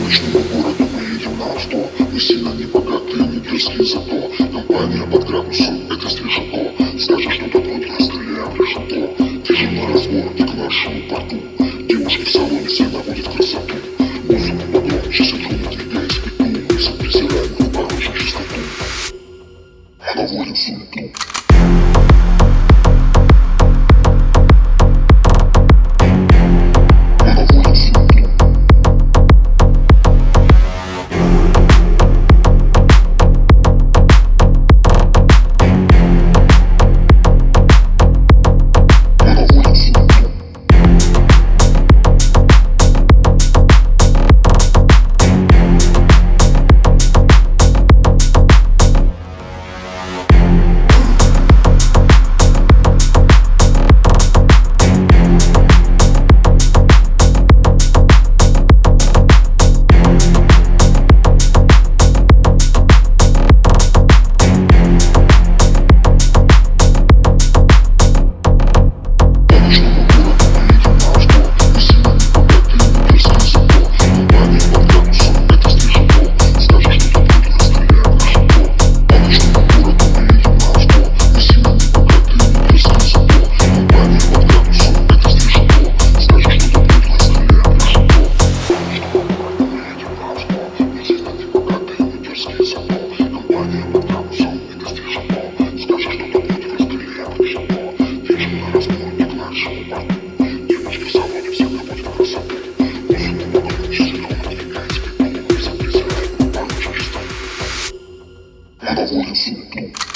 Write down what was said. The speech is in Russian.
ночному городу мы едем на авто. Мы сильно не богатые, не дерзкие зато. Компания под градусом, это стрижато. Скажешь что-то против, расстреляем решето. Движем на разворот к нашему порту. Девушки в салоне все наводят красоту. Музыку погромче, синхронно двигаясь к пету. Мы все презираем глубокую чистоту. Наводим суету. Наводим суету.